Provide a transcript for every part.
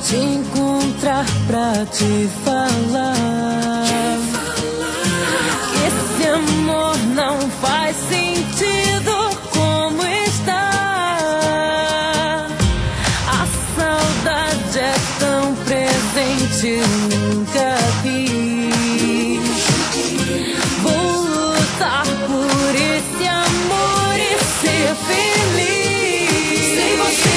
te encontrar pra te falar que esse amor não faz sentido como está. A saudade é tão presente, nunca vi. Vou lutar por esse amor e ser feliz sem você.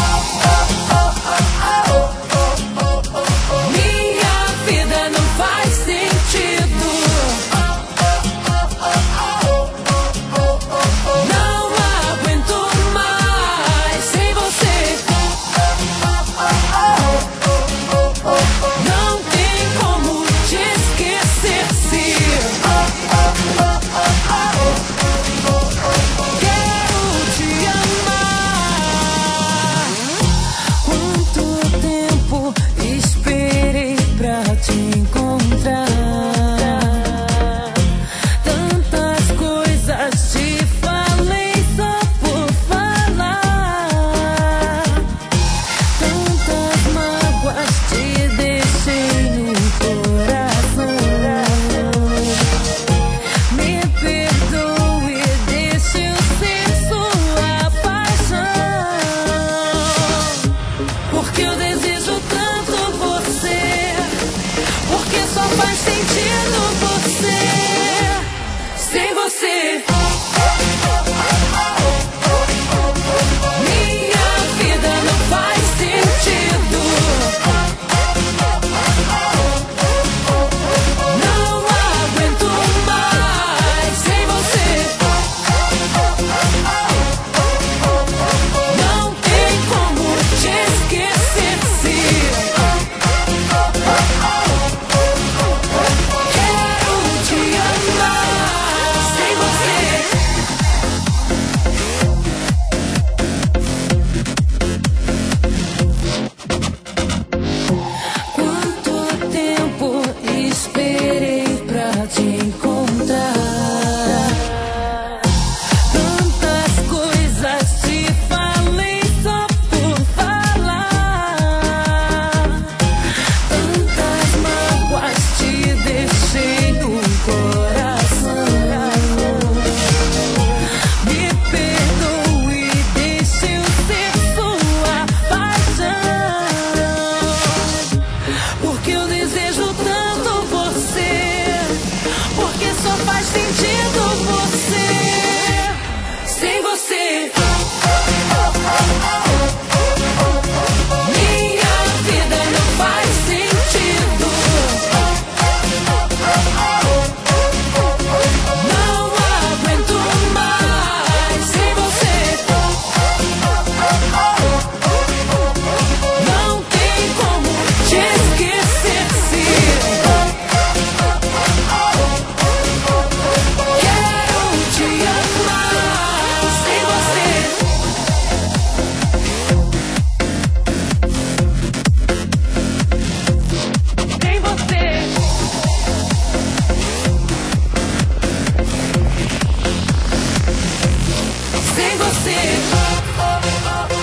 Faz sentido você sem você. Minha vida não faz sentido. Não aguento mais sem você. Não tem como te esquecer se te encontrar. Tantas coisas te falei só por falar. Tantas mágoas te deixei no coração. Me perdoe, deixe eu ser sua paixão. Porque eu desejo tanto você. Porque só faz sentido você sem você. Minha vida não faz sentido. Não aguento mais sem você. Não tem como te esquecer se sem você.